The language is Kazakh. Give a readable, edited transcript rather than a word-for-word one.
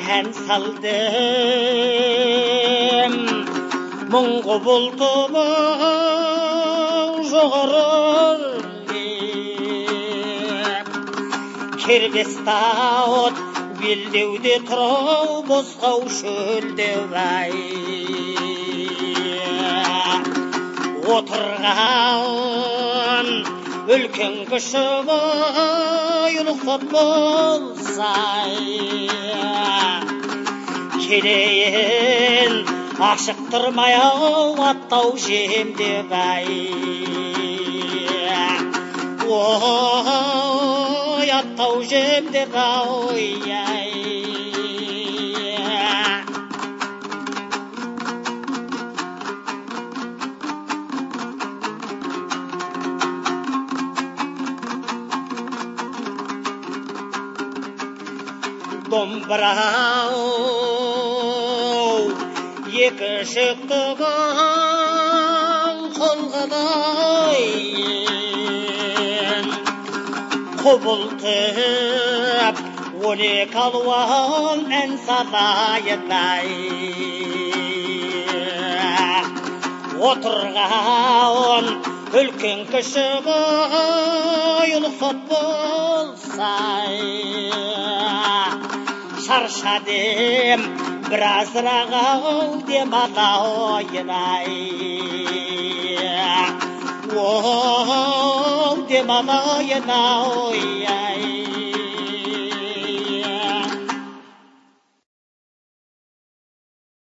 ән салдым мұңғы бұлтымың жоғарылеп кербес тауыт белдеуде тұрау босқау шөлдеу-ай отырған үлкен кіші ұлықтап болсай келейін ашықтырмай-ау аттау жемдеп-ай ой аттау жемдеп-ай домбырау екі шықтығын қолғадайын құбылтып 12 алуан ән салайын-ай отырған үлкен кіші ұлықсат болсай шаршадым біразырақ демалайын-ай демалайын-ай